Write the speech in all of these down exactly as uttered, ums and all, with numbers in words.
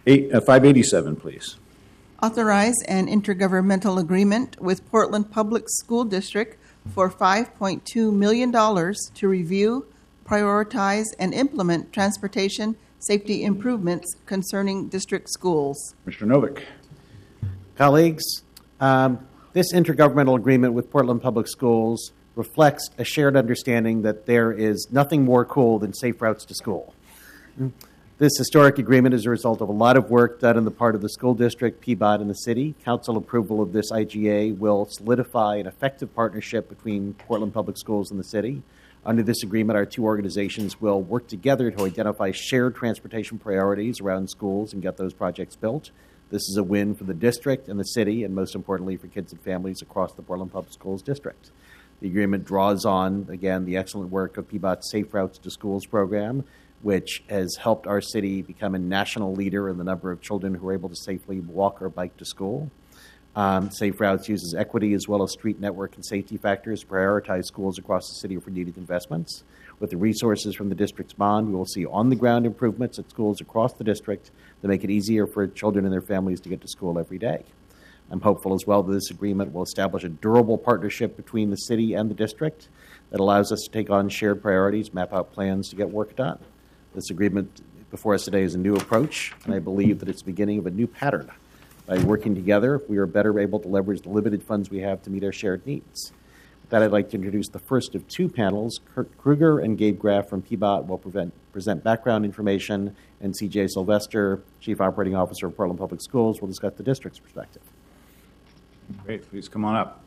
Eight, uh, five eighty-seven, please. Authorize an intergovernmental agreement with Portland Public School District for five point two million dollars to review, prioritize, and implement transportation safety improvements concerning district schools. Mister Novick. Colleagues, um, this intergovernmental agreement with Portland Public Schools reflects a shared understanding that there is nothing more cool than safe routes to school. This historic agreement is a result of a lot of work done on the part of the school district, P B O T, and the city. Council approval of this I G A will solidify an effective partnership between Portland Public Schools and the city. Under this agreement, our two organizations will work together to identify shared transportation priorities around schools and get those projects built. This is a win for the district and the city, and most importantly for kids and families across the Portland Public Schools district. The agreement draws on, again, the excellent work of P B O T's Safe Routes to Schools program, which has helped our city become a national leader in the number of children who are able to safely walk or bike to school. Um, Safe Routes uses equity as well as street network and safety factors to prioritize schools across the city for needed investments. With the resources from the district's bond, we will see on-the-ground improvements at schools across the district that make it easier for children and their families to get to school every day. I'm hopeful as well that this agreement will establish a durable partnership between the city and the district that allows us to take on shared priorities, map out plans to get work done. This agreement before us today is a new approach, and I believe that it's the beginning of a new pattern. By working together, we are better able to leverage the limited funds we have to meet our shared needs. With that, I'd like to introduce the first of two panels. Kurt Kruger and Gabe Graff from P B O T will prevent, present background information, and C J Sylvester, Chief Operating Officer of Portland Public Schools, will discuss the district's perspective. Great. Please come on up.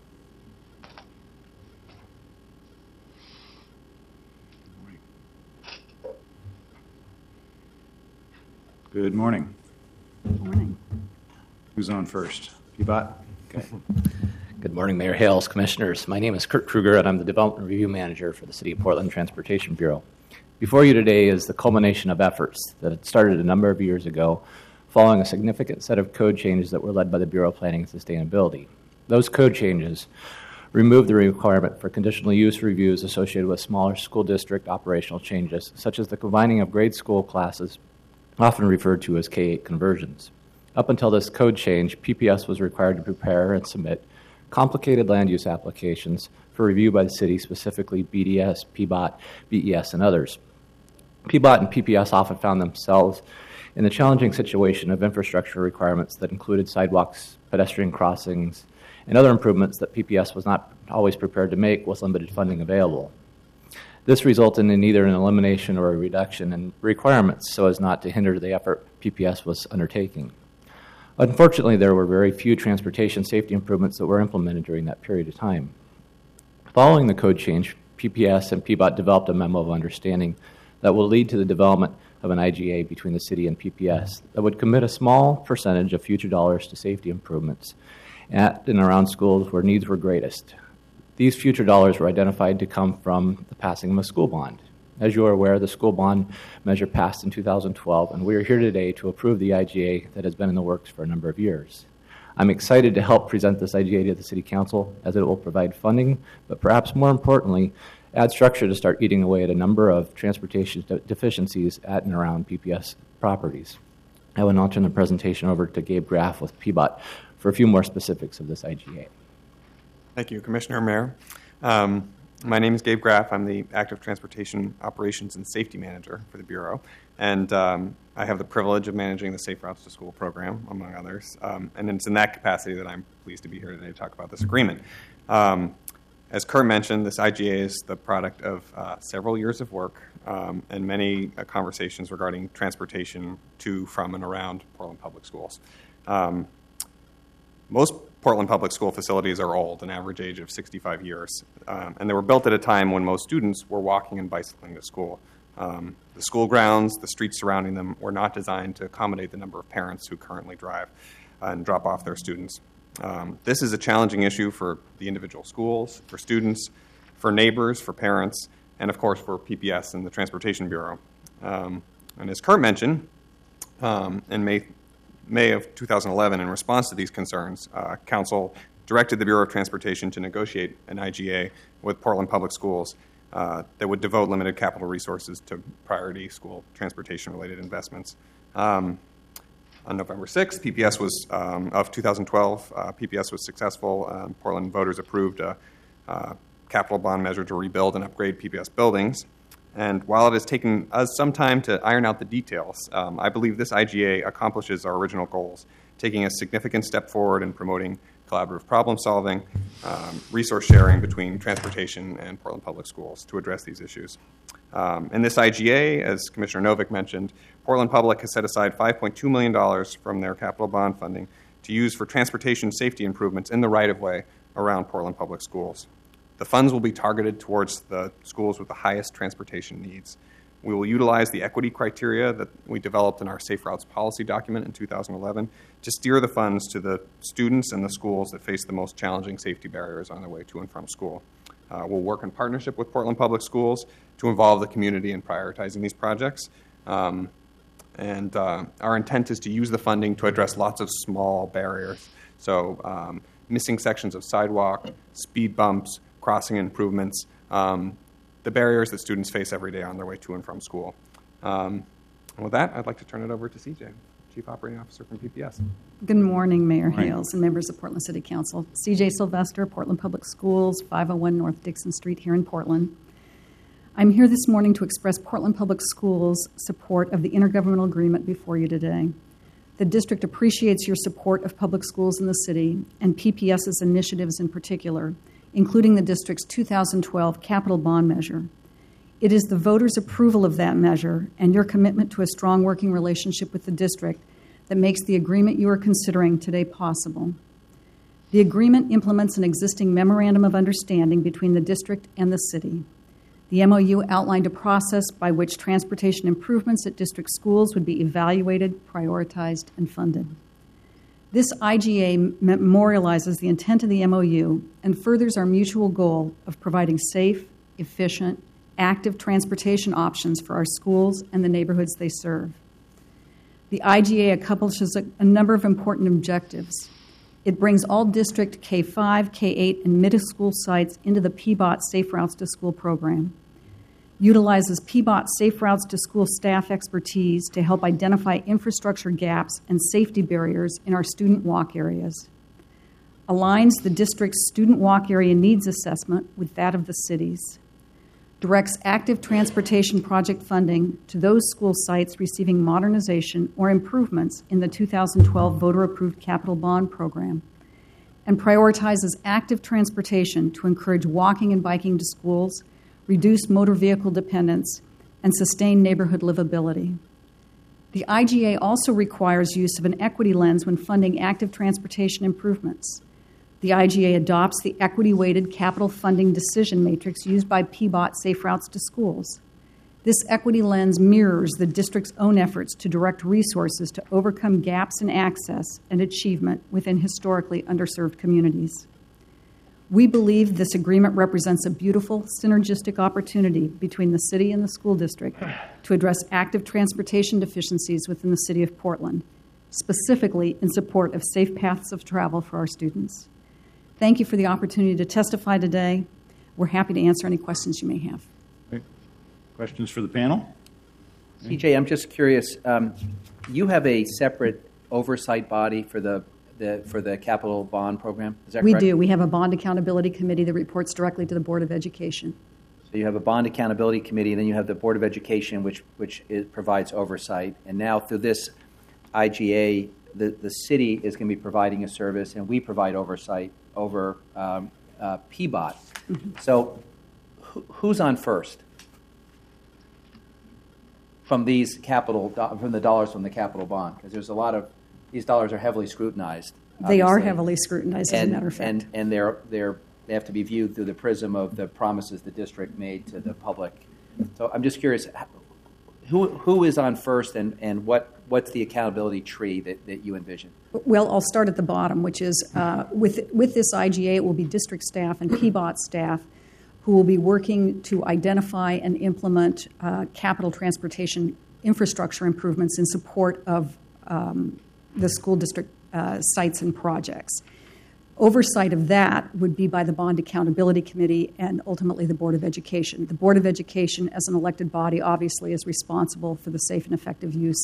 Good morning. Good morning. Who's on first? P B O T? Okay. Good morning, Mayor Hales, Commissioners. My name is Kurt Kruger, and I'm the Development Review Manager for the City of Portland Transportation Bureau. Before you today is the culmination of efforts that had started a number of years ago following a significant set of code changes that were led by the Bureau of Planning and Sustainability. Those code changes removed the requirement for conditional use reviews associated with smaller school district operational changes, such as the combining of grade school classes, often referred to as K eight conversions. Up until this code change, P P S was required to prepare and submit complicated land use applications for review by the city, specifically B D S, P B O T, B E S, and others. P B O T and P P S often found themselves in the challenging situation of infrastructure requirements that included sidewalks, pedestrian crossings, and other improvements that P P S was not always prepared to make with limited funding available. This resulted in either an elimination or a reduction in requirements so as not to hinder the effort P P S was undertaking. Unfortunately, there were very few transportation safety improvements that were implemented during that period of time. Following the code change, P P S and P B O T developed a memo of understanding that will lead to the development of an I G A between the city and P P S that would commit a small percentage of future dollars to safety improvements at and around schools where needs were greatest. These future dollars were identified to come from the passing of a school bond. As you are aware, the school bond measure passed in two thousand twelve, and we are here today to approve the I G A that has been in the works for a number of years. I'm excited to help present this I G A to the City Council as it will provide funding, but perhaps more importantly, add structure to start eating away at a number of transportation de- deficiencies at and around P P S properties. I will now turn the presentation over to Gabe Graff with P B O T for a few more specifics of this I G A. Thank you, Commissioner Mayor. Um, my name is Gabe Graff. I'm the Active Transportation Operations and Safety Manager for the Bureau, and um, I have the privilege of managing the Safe Routes to School program, among others. Um, and it's in that capacity that I'm pleased to be here today to talk about this agreement. Um, as Kurt mentioned, this I G A is the product of uh, several years of work um, and many uh, conversations regarding transportation to, from, and around Portland Public Schools. Um, most Portland Public School facilities are old, an average age of sixty-five years, um, and they were built at a time when most students were walking and bicycling to school. Um, the school grounds, the streets surrounding them, were not designed to accommodate the number of parents who currently drive uh, and drop off their students. Um, this is a challenging issue for the individual schools, for students, for neighbors, for parents, and of course for P P S and the Transportation Bureau. Um, and as Kurt mentioned, um, in May May of two thousand eleven, in response to these concerns, uh, Council directed the Bureau of Transportation to negotiate an I G A with Portland Public Schools uh, that would devote limited capital resources to priority school transportation-related investments. Um, On November sixth, P P S was, um, of two thousand twelve, uh, P P S was successful. Um, Portland voters approved a uh, capital bond measure to rebuild and upgrade P P S buildings. And while it has taken us some time to iron out the details, um, I believe this I G A accomplishes our original goals, taking a significant step forward in promoting collaborative problem solving, um, resource sharing between transportation and Portland Public Schools to address these issues. Um, in this I G A, as Commissioner Novick mentioned, Portland Public has set aside five point two million dollars from their capital bond funding to use for transportation safety improvements in the right-of-way around Portland Public Schools. The funds will be targeted towards the schools with the highest transportation needs. We will utilize the equity criteria that we developed in our Safe Routes policy document in two thousand eleven to steer the funds to the students and the schools that face the most challenging safety barriers on their way to and from school. Uh, we'll work in partnership with Portland Public Schools to involve the community in prioritizing these projects. Um, and uh, our intent is to use the funding to address lots of small barriers. So um, missing sections of sidewalk, speed bumps, crossing improvements, um, the barriers that students face every day on their way to and from school. Um, and with that, I'd like to turn it over to C J, Chief Operating Officer from P P S. Good morning, Mayor Morning. Hales and members of Portland City Council. C J Sylvester, Portland Public Schools, five oh one North Dixon Street here in Portland. I'm here this morning to express Portland Public Schools' support of the intergovernmental agreement before you today. The district appreciates your support of public schools in the city and P P S's initiatives in particular, including the district's two thousand twelve capital bond measure. It is the voters' approval of that measure and your commitment to a strong working relationship with the district that makes the agreement you are considering today possible. The agreement implements an existing memorandum of understanding between the district and the city. The M O U outlined a process by which transportation improvements at district schools would be evaluated, prioritized, and funded. This I G A memorializes the intent of the M O U and furthers our mutual goal of providing safe, efficient, active transportation options for our schools and the neighborhoods they serve. The I G A accomplishes a, a number of important objectives. It brings all district K five, K eight, and middle school sites into the P B O T Safe Routes to School program. Utilizes P B O T Safe Routes to School staff expertise to help identify infrastructure gaps and safety barriers in our student walk areas. Aligns the district's student walk area needs assessment with that of the city's. Directs active transportation project funding to those school sites receiving modernization or improvements in the two thousand twelve voter-approved capital bond program, and prioritizes active transportation to encourage walking and biking to schools, reduce motor vehicle dependence, and sustain neighborhood livability. The I G A also requires use of an equity lens when funding active transportation improvements. The I G A adopts the equity-weighted capital funding decision matrix used by P B O T Safe Routes to Schools. This equity lens mirrors the district's own efforts to direct resources to overcome gaps in access and achievement within historically underserved communities. We believe this agreement represents a beautiful, synergistic opportunity between the city and the school district to address active transportation deficiencies within the city of Portland, specifically in support of safe paths of travel for our students. Thank you for the opportunity to testify today. We're happy to answer any questions you may have. Okay. Questions for the panel? C J, I'm just curious. Um, you have a separate oversight body for the, the for the capital bond program. Is that We correct? do. We have a bond accountability committee that reports directly to the Board of Education. So you have a bond accountability committee, and then you have the Board of Education, which which is, provides oversight. And now through this I G A, the the city is going to be providing a service, and we provide oversight over um, uh, P B O T. Mm-hmm. So who, who's on first from these capital from the dollars from the capital bond? Because there's a lot of these dollars are heavily scrutinized. They are obviously. heavily scrutinized, as and, a matter of fact. And, and they're, they're, they have to be viewed through the prism of the promises the district made to the public. So I'm just curious, who who is on first, and, and what, what's the accountability tree that, that you envision? Well, I'll start at the bottom, which is uh, with with this I G A, it will be district staff and P B O T staff who will be working to identify and implement uh, capital transportation infrastructure improvements in support of um, the school district uh, sites and projects. Oversight of that would be by the Bond Accountability Committee and ultimately the Board of Education. The Board of Education, as an elected body, obviously is responsible for the safe and effective use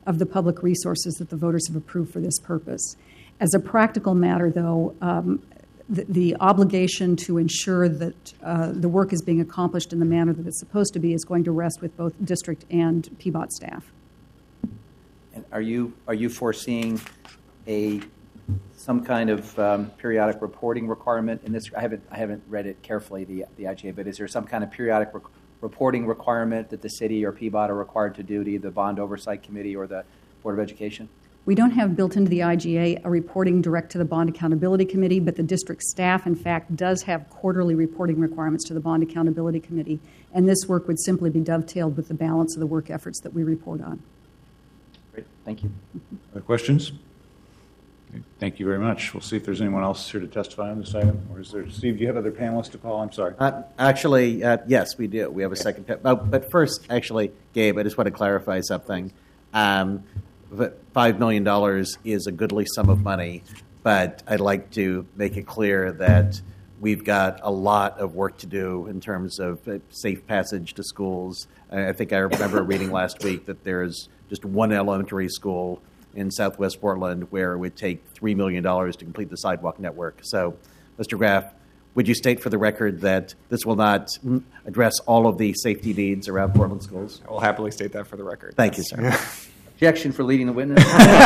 of the public resources that the voters have approved for this purpose. As a practical matter, though, um, the, the obligation to ensure that uh, the work is being accomplished in the manner that it's supposed to be is going to rest with both district and P B O T staff. And are you are you foreseeing a some kind of um, periodic reporting requirement in this? I haven't I haven't read it carefully, the the I G A, but is there some kind of periodic rec- reporting requirement that the city or P B O T are required to do to either the Bond Oversight Committee or the Board of Education? We don't have built into the I G A a reporting direct to the Bond Accountability Committee, but the district staff, in fact, does have quarterly reporting requirements to the Bond Accountability Committee, and this work would simply be dovetailed with the balance of the work efforts that we report on. Great, thank you. Other questions? Okay, thank you very much. We'll see if there's anyone else here to testify on this item. Or is there, Steve, do you have other panelists to call? I'm sorry. Uh, actually, uh, yes, we do. We have a second. Pa- oh, but first, actually, Gabe, I just want to clarify something. Um, five million dollars is a goodly sum of money, but I'd like to make it clear that we've got a lot of work to do in terms of uh, safe passage to schools. I I think I remember reading last week that there's just one elementary school in southwest Portland where it would take three million dollars to complete the sidewalk network. So, Mister Graff, would you state for the record that this will not address all of the safety needs around Portland schools? I will happily state that for the record. Thank you, sir. Objection for leading the witness.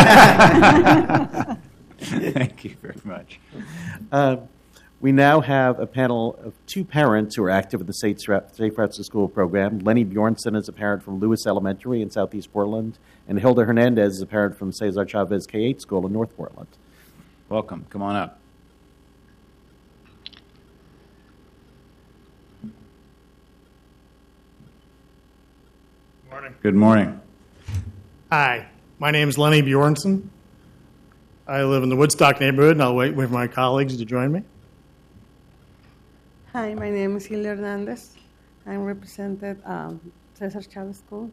Thank you very much. Uh, we now have a panel of two parents who are active in the Safe Safe Routes to School program. Lenny Bjornson is a parent from Lewis Elementary in southeast Portland, and Hilda Hernandez is a parent from Cesar Chavez K eight School in North Portland. Welcome. Come on up. Morning. Good morning. Hi, my name is Lenny Bjornson. I live in the Woodstock neighborhood, and I'll wait with my colleagues to join me. Hi, my name is Hilda Hernandez. I represented um, Cesar Chavez School.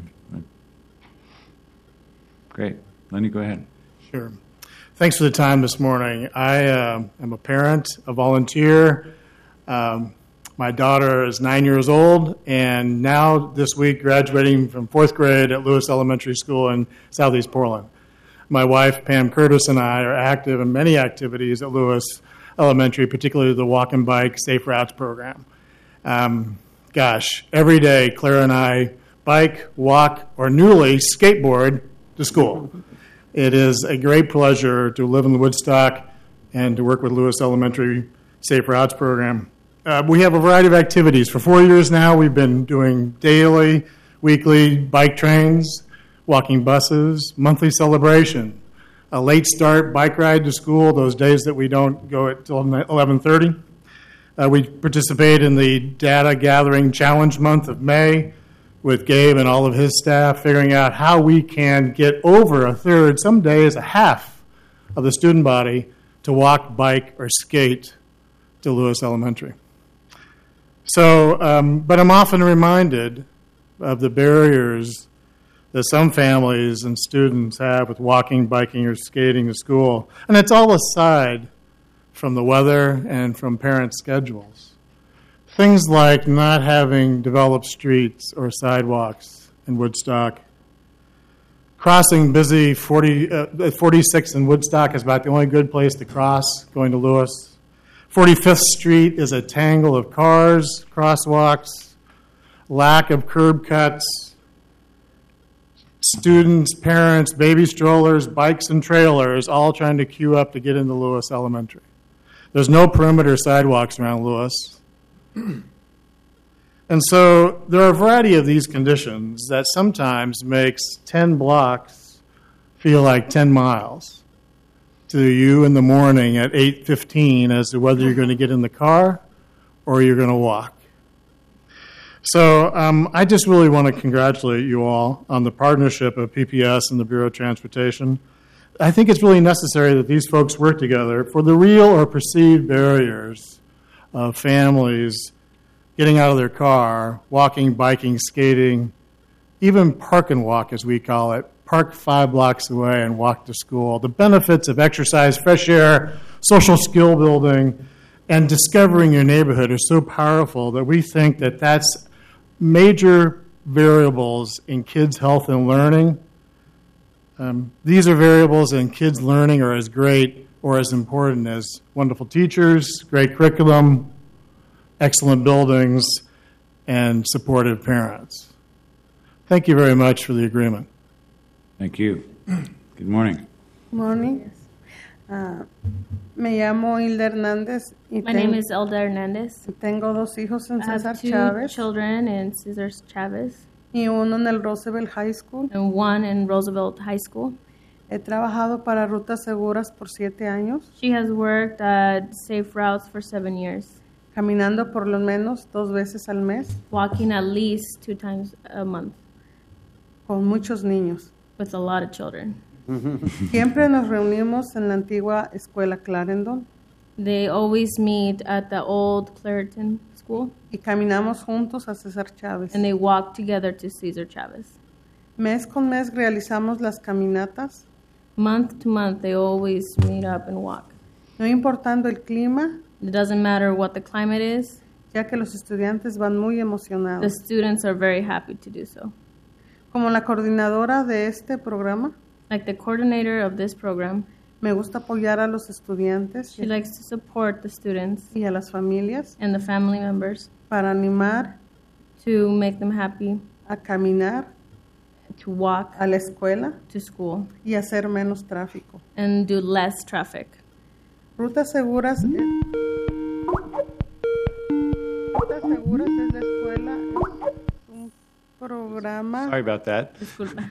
Great. Lenny, go ahead. Sure. Thanks for the time this morning. I uh, am a parent, a volunteer. Um, my daughter is nine years old, and now this week graduating from fourth grade at Lewis Elementary School in southeast Portland. My wife, Pam Curtis, and I are active in many activities at Lewis Elementary, particularly the Walk and Bike Safe Routes program. Um, gosh, every day Clara and I bike, walk, or newly skateboard to school. It is a great pleasure to live in Woodstock and to work with Lewis Elementary Safe Routes program. Uh, we have a variety of activities. For four years now, we've been doing daily, weekly bike trains, walking buses, monthly celebration, a late start bike ride to school those days that we don't go at till eleven thirty. Uh, we participate in the data gathering challenge month of May with Gabe and all of his staff, figuring out how we can get over a third, some days a half of the student body to walk, bike, or skate to Lewis Elementary. So, um, but I'm often reminded of the barriers that some families and students have with walking, biking, or skating to school. And it's all aside from the weather and from parent schedules. Things like not having developed streets or sidewalks in Woodstock. Crossing busy forty, uh, forty-six in Woodstock is about the only good place to cross going to Lewis. forty-fifth Street is a tangle of cars, crosswalks, lack of curb cuts, students, parents, baby strollers, bikes, and trailers all trying to queue up to get into Lewis Elementary. There's no perimeter sidewalks around Lewis. And so there are a variety of these conditions that sometimes makes ten blocks feel like ten miles to you in the morning at eight fifteen as to whether you're going to get in the car or you're going to walk. So um, I just really want to congratulate you all on the partnership of P P S and the Bureau of Transportation. I think it's really necessary that these folks work together for the real or perceived barriers of families getting out of their car, walking, biking, skating, even park and walk, as we call it, park five blocks away and walk to school. The benefits of exercise, fresh air, social skill building, and discovering your neighborhood are so powerful that we think that that's major variables in kids' health and learning Um, these are variables, and kids' learning are as great or as important as wonderful teachers, great curriculum, excellent buildings, and supportive parents. Thank you very much for the agreement. Thank you. Good morning. Morning. Ah, me llamo Hilda Hernández y My ten- name is Elda Hernandez. tengo dos hijos en I have César two Chávez children in Cesar Chavez y uno en el Roosevelt High School. and one in Roosevelt High School. He trabajado para Rutas Seguras por siete años, She has worked at Safe Routes for seven years, caminando por lo menos dos veces al mes walking at least two times a month con muchos niños. with a lot of children. Siempre nos reunimos en la antigua escuela Clarendon They always meet at the old Clareton School, y caminamos juntos a César Chávez. and they walk together to Cesar Chavez. Mes con mes realizamos las caminatas, Month to month, they always meet up and walk. no importando el clima, It doesn't matter what the climate is, ya que los estudiantes van muy the emocionados. students are very happy to do so. Como la coordinadora de este programa, Like the coordinator of this program, me gusta apoyar a los estudiantes she likes to support the students y a las familias and the family members para animar to make them happy, a caminar to walk a la escuela to school y hacer menos tráfico. and do less traffic. Rutas Seguras es, Rutas Seguras es la escuela, es un programa Sorry about that. Disculpa.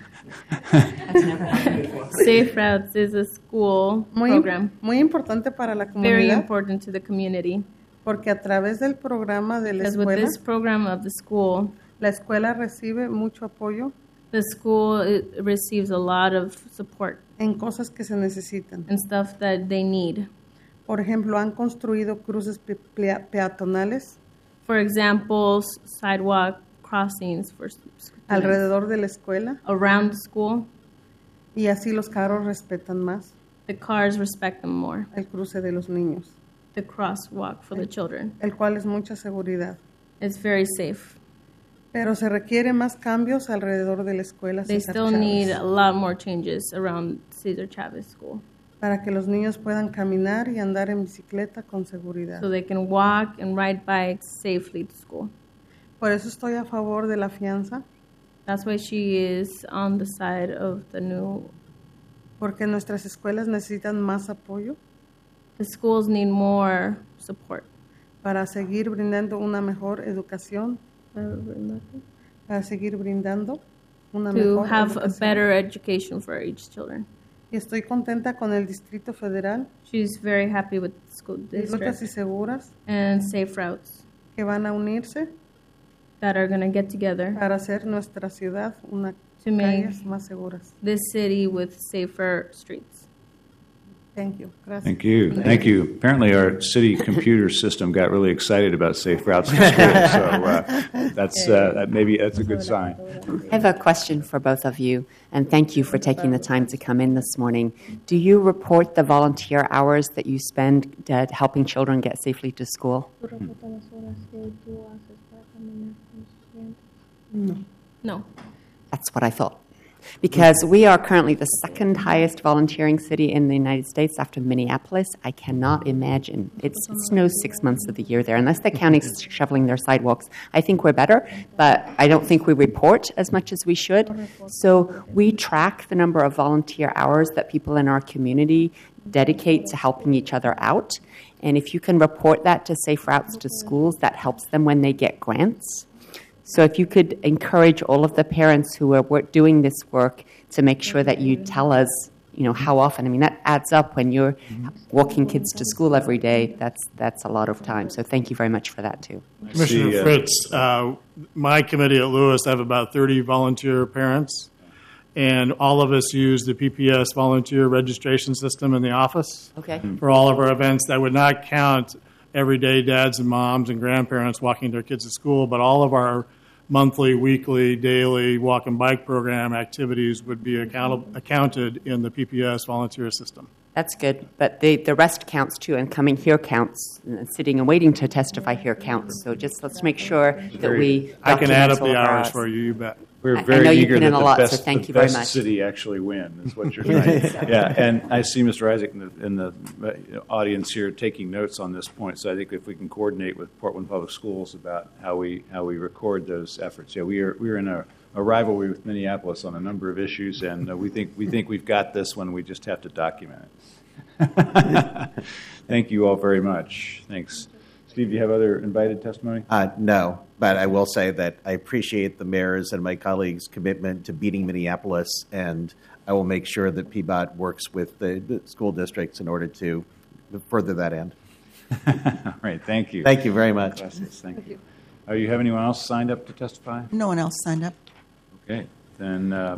Safe Routes is a school muy, program, muy importante para la very comunidad important to the community. porque a través del programa de la Because with escuela, this program of the school, la escuela recibe mucho apoyo the school it receives a lot of support en cosas que se necesitan. and stuff that they need. Por ejemplo, han construido cruces pe- plea- peatonales For example, s- sidewalk crossings for s- students alrededor de la escuela around the school. y así los carros respetan más The cars respect them more. el cruce de los niños, The crosswalk for the children. el cual es mucha seguridad. It's very safe. Pero se requiere más cambios alrededor de la escuela They César still Chávez need a lot more changes around Cesar Chavez School para que los niños puedan caminar y andar en bicicleta con seguridad. so they can walk and ride bikes safely to school. Por eso estoy a favor de la fianza, That's why she is on the side of the new. porque nuestras escuelas necesitan más apoyo The schools need more support. para seguir brindando una mejor educación, para seguir brindando una To mejor have a educación. better education for each children. Y estoy contenta con el Distrito Federal She's very happy with the school y Rutas y district Seguras and Safe Routes que van a unirse that are going to get together para hacer nuestra ciudad una to make calles más seguras. this city with safer streets. Thank you. Gracias. Thank you. Thank you. Apparently, our city computer system got really excited about safe routes to school. So uh, that's uh, that maybe that's a good sign. I have a question for both of you, and thank you for taking the time to come in this morning. Do you report the volunteer hours that you spend uh, helping children get safely to school? No. No. That's what I thought. Because we are currently the second highest volunteering city in the United States after Minneapolis. I cannot imagine. It's, it snows six months of the year there. Unless the county's shoveling their sidewalks, I think we're better, but I don't think we report as much as we should. So we track the number of volunteer hours that people in our community dedicate to helping each other out. And if you can report that to Safe Routes to Schools, that helps them when they get grants. So if you could encourage all of the parents who are wor- doing this work to make sure that you tell us, you know, how often. I mean, that adds up when you're walking kids to school every day. That's that's a lot of time. So thank you very much for that, too. Commissioner See, uh, Fritz, uh, my committee at Lewis, I have about thirty volunteer parents, and all of us use the P P S volunteer registration system in the office Okay. for all of our events. That would not count everyday dads and moms and grandparents walking their kids to school, but all of our monthly, weekly, daily walk and bike program activities would be account- accounted in the P P S volunteer system. That's good. But the, the rest counts, too, and coming here counts. And sitting and waiting to testify here counts. So just let's make sure that we I can add up document the all of our hours for you, you bet. We're I- I very know you eager put that in a the lot, so best, thank the you very best much. city actually win, is what you're saying. Yeah, and I see Mister Isaac in the, in the uh, audience here taking notes on this point, so I think if we can coordinate with Portland Public Schools about how we how we record those efforts. Yeah, we are we are in a, a rivalry with Minneapolis on a number of issues, and uh, we think we think we've got this one. We just have to document it. Thank you all very much. Thanks. Steve, do you have other invited testimony? Uh, no, but I will say that I appreciate the mayor's and my colleagues' commitment to beating Minneapolis, and I will make sure that P B O T works with the, the school districts in order to further that end. All right, thank you. Thank you very much. Gracias, thank you. Uh, you have anyone else signed up to testify? No one else signed up. Okay, then uh,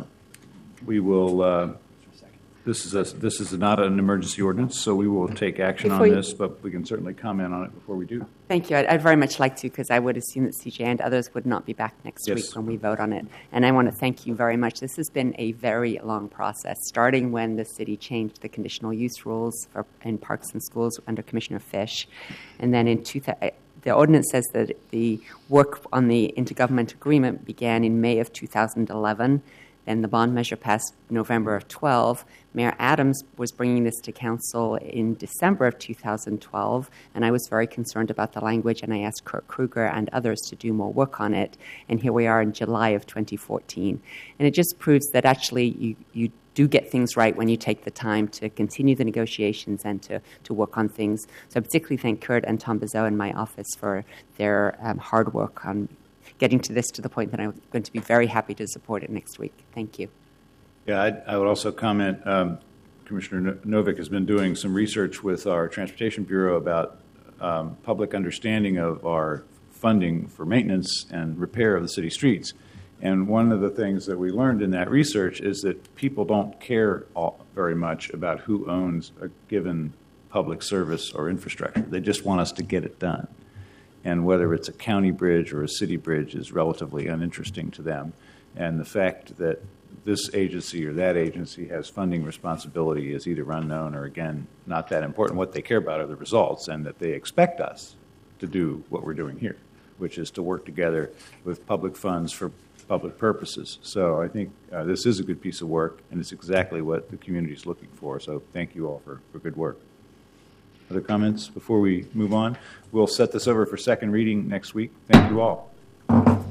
we will. Uh, this is a, this is not an emergency ordinance, so we will take action Before on you- this, but we can certainly comment on it before we do. Thank you. I'd, I'd very much like to, because I would assume that C J and others would not be back next Yes. week when we vote on it. And I want to thank you very much. This has been a very long process, starting when the city changed the conditional use rules for, in parks and schools under Commissioner Fish. And then in two thousand, the ordinance says that the work on the intergovernmental agreement began in May of two thousand eleven. Then the bond measure passed November of twelve. Mayor Adams was bringing this to council in December of two thousand twelve, and I was very concerned about the language, and I asked Kurt Kruger and others to do more work on it. And here we are in July of twenty fourteen. And it just proves that actually you, you do get things right when you take the time to continue the negotiations and to, to work on things. So I particularly thank Kurt and Tom Bizot in my office for their um, hard work on getting to this to the point that I'm going to be very happy to support it next week. Thank you. Yeah, I, I would also comment, um, Commissioner Novick has been doing some research with our Transportation Bureau about um, public understanding of our funding for maintenance and repair of the city streets. And one of the things that we learned in that research is that people don't care all, very much about who owns a given public service or infrastructure. They just want us to get it done. And whether it's a county bridge or a city bridge is relatively uninteresting to them. And the fact that this agency or that agency has funding responsibility is either unknown or, again, not that important. What they care about are the results, and that they expect us to do what we're doing here, which is to work together with public funds for public purposes. So I think uh, this is a good piece of work, and it's exactly what the community is looking for. So thank you all for, for good work. Other comments before we move on? We'll set this over for second reading next week. Thank you all.